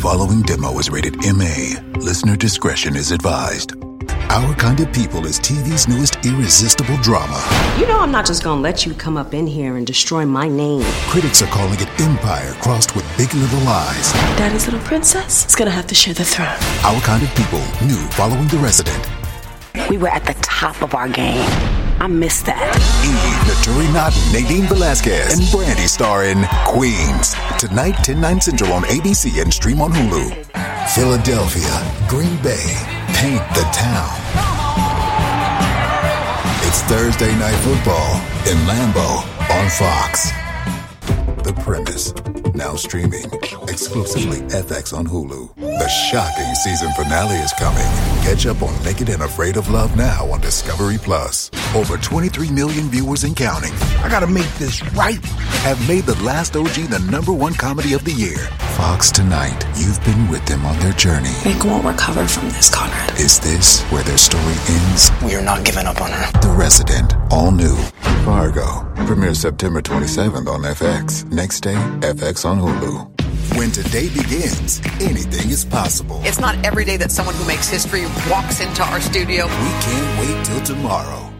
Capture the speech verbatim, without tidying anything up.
following demo is rated M A. Listener discretion is advised. Our Kind of People is T V's newest irresistible drama. You know I'm not just gonna let you come up in here and destroy my name. Critics are calling it Empire crossed with Big Little Lies. Daddy's little princess is gonna have to share the throne. Our Kind of People, new following The Resident. We were at the top of our game. I missed that. Eve, Naturi Naughton, Nadine Velasquez, and Brandy star in Queens. Tonight, ten, nine Central on A B C and stream on Hulu. Philadelphia, Green Bay, paint the town. It's Thursday Night Football in Lambeau on Fox. The Premise, now streaming exclusively F X on Hulu. The shocking season finale is coming. Catch up on Naked and Afraid of Love now on Discovery Plus. Over twenty-three million viewers and counting. I gotta make this right. Have made The Last O G the number one comedy of the year. Fox tonight. You've been with them on their journey. Nick won't recover from this, Conrad. Is this where their story ends? We are not giving up on her. The Resident, all new. Fargo, premieres September twenty-seventh on F X. Next day, F X on Hulu. When today begins, anything is possible. It's not every day that someone who makes history walks into our studio. We can't wait till tomorrow.